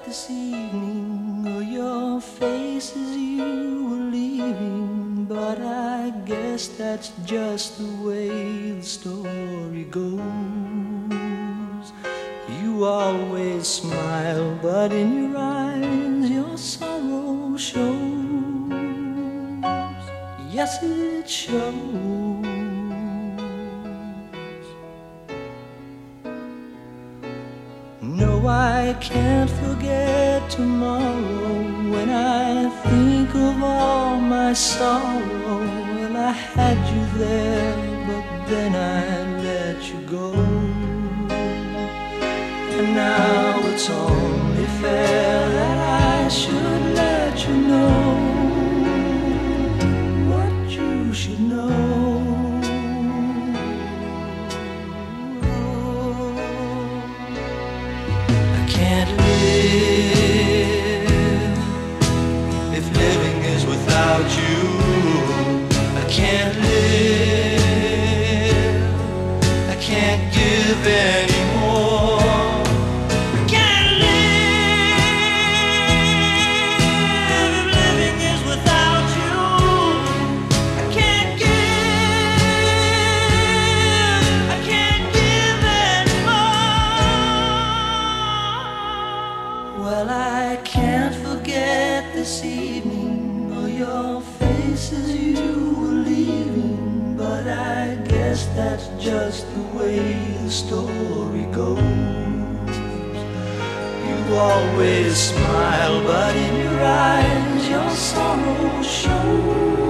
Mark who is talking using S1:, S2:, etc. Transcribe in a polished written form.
S1: this evening, or your face as you were leaving, but I guess that's just the way the story goes. You always smile, but in your eyes your sorrow shows. Yes, it shows. No, I can't forget tomorrow. When I think of all my sorrow, well, I had you there, but then I let you go. And now it's only fair that I should let you know what you should know. Can't live if living is without you. I can't live, I can't give anymore. I can't live if living is without you. I can't give, I can't give anymore. Well, I can't forget this evening, or your face as you were leaving, but I guess that's just the way the story goes. You always smile, but in your eyes your sorrow shows.